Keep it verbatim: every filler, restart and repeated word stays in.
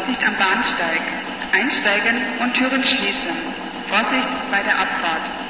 Vorsicht am Bahnsteig. Einsteigen und Türen schließen. Vorsicht bei der Abfahrt.